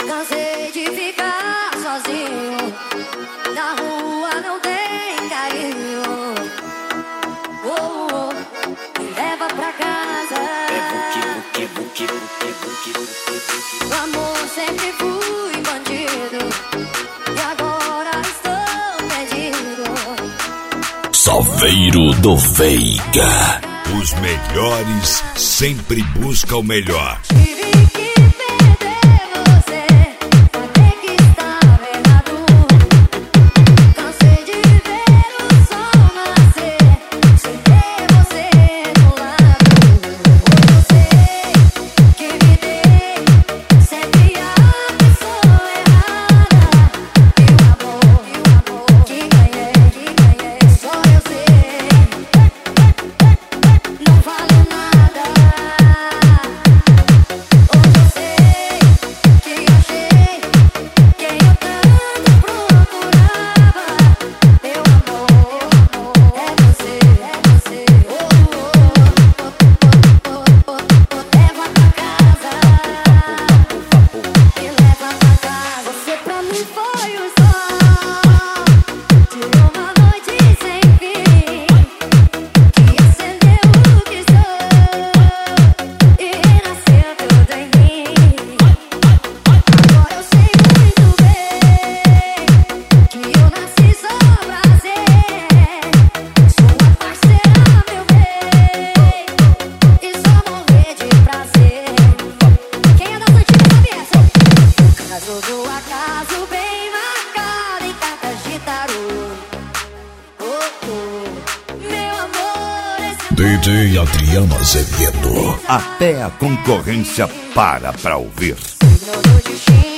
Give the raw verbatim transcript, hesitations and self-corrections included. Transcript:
Cansei de ficar sozinho, na rua não tem carinho. Oh, oh, me leva pra casa. É buque, buque, buque, buque, buque, buque. O amor sempre fui bandido, e agora estou perdido. Saveiro do Veiga. Os melhores sempre buscam o melhor. D J Adriano Azevedo. Até a concorrência para pra ouvir. Signo do destino.